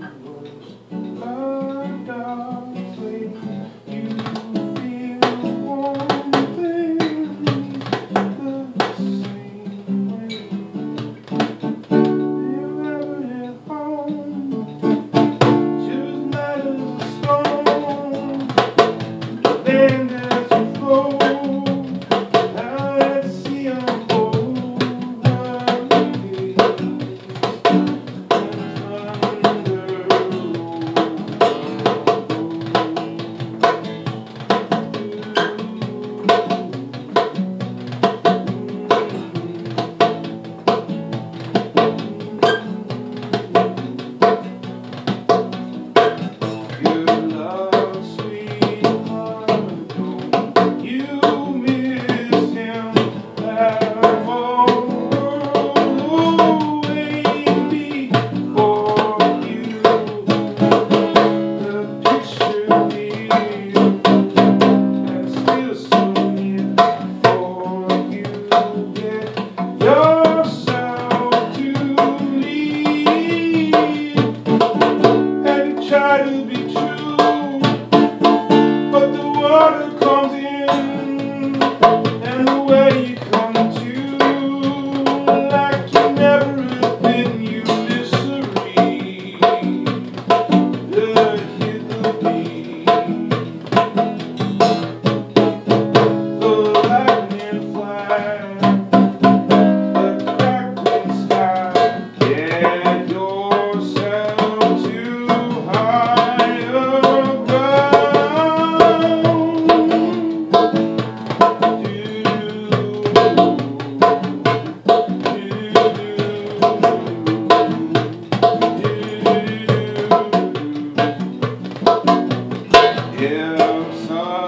Try to be true, but the water comes in, and the way you come to, like you never have been, you misery. Hit the beat, the lightning flash, the crackling sky. Get yourself to higher ground. If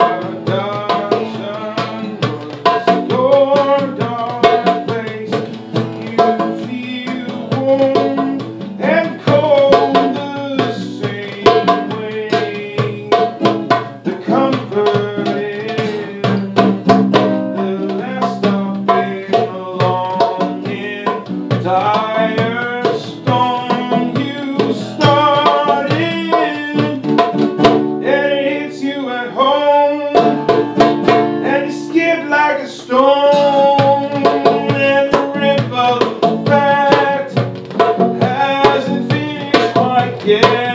seduction was your dark place, you feel warm and cold the same way. The comfort is the last of it along in dire storm you started, and it hits you at home, and you skip like a stone, and the rip of the fact hasn't finished quite yet.